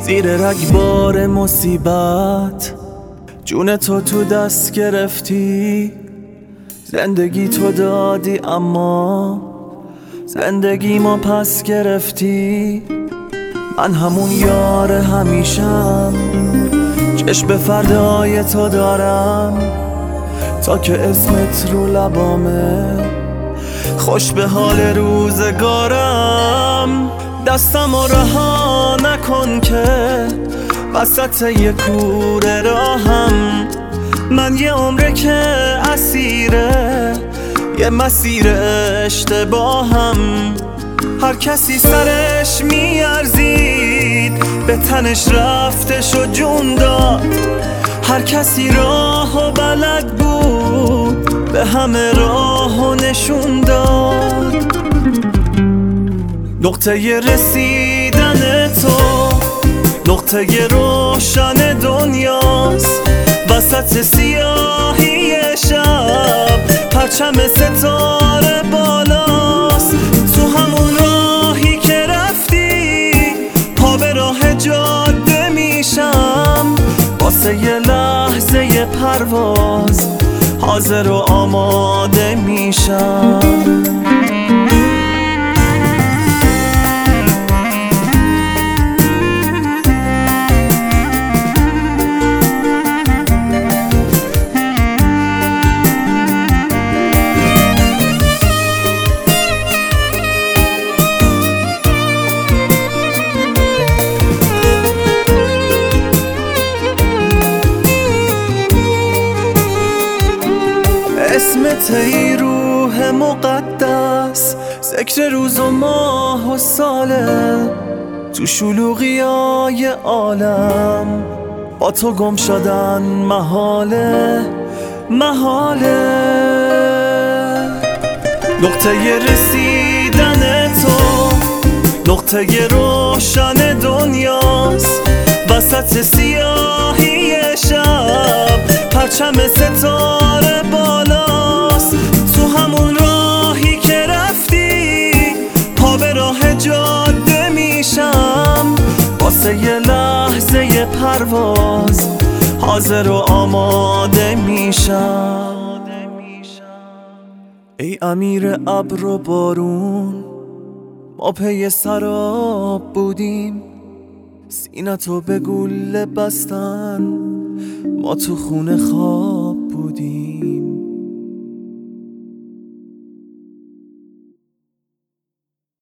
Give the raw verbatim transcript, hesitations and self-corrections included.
زیر رگبار مصیبت جون تو تو دست گرفتی، زندگی تو دادی اما زندگی ما پس گرفتی. من همون یار همیشم، چشم به فردای تو دارم، تا که اسمت رو لبامه خوش به حال روزگارم. دستم رو رها نکن که وسط یه کوره راهم، من یه عمره که اسیره یه مسیر اشتباهم. هر کسی سرش میارزید به تنش رفتش و جون داد، هر کسی راه و بلد بود به همه راه و نشون داد. نقطه رسیدن تو نقطه روشن دنیاست، وسط سیاهی شب پرچم ستاره بالاست. تو همون راهی که رفتی پا به راه جاده میشم، واسه یه لحظه پرواز حاضر و آماده میشم. اسمت ای روح مقدس، ذکر روز و ماه و ساله، تو شلوغیای عالم با تو گم شدن محاله محاله. نقطه رسیدن تو نقطه روشن دنیاست، وسط سیاهی شب پرچم ستاره بالاست. تو همون راهی که رفتی پا به راه جاده میشم، واسه یه لحظه پرواز حاضر و آماده میشم. ای امیر ابر و بارون، ما پی سراب بودیم، سینتو به گوله بستن، ما تو خونه خواب بودیم.